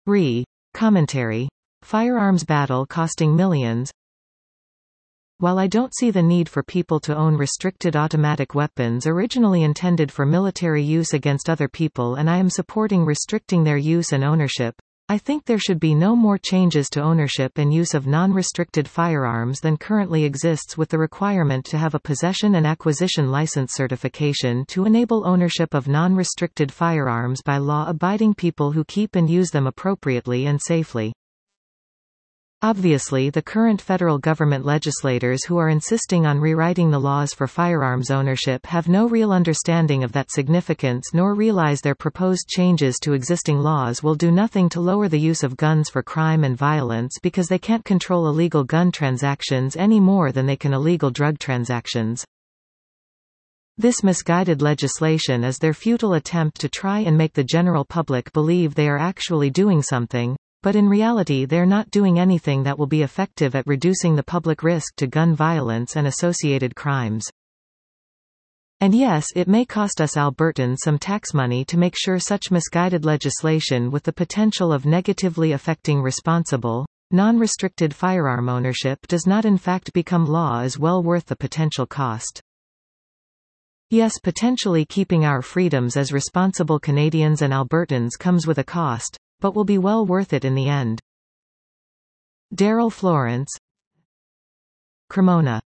Commentary. Firearms battle costing millions. While I don't see the need for people to own restricted automatic weapons originally intended for military use against other people, and I am supporting restricting their use and ownership, I think there should be no more changes to ownership and use of non-restricted firearms than currently exists, with the requirement to have a possession and acquisition license certification to enable ownership of non-restricted firearms by law-abiding people who keep and use them appropriately and safely. Obviously, the current federal government legislators who are insisting on rewriting the laws for firearms ownership have no real understanding of that significance, nor realize their proposed changes to existing laws will do nothing to lower the use of guns for crime and violence, because they can't control illegal gun transactions any more than they can illegal drug transactions. This misguided legislation is their futile attempt to try and make the general public believe they are actually doing something, but in reality they're not doing anything that will be effective at reducing the public risk to gun violence and associated crimes. And yes, it may cost us Albertans some tax money to make sure such misguided legislation with the potential of negatively affecting responsible, non-restricted firearm ownership does not in fact become law is well worth the potential cost. Yes, potentially keeping our freedoms as responsible Canadians and Albertans comes with a cost, but will be well worth it in the end. Daryl Florence, Cremona.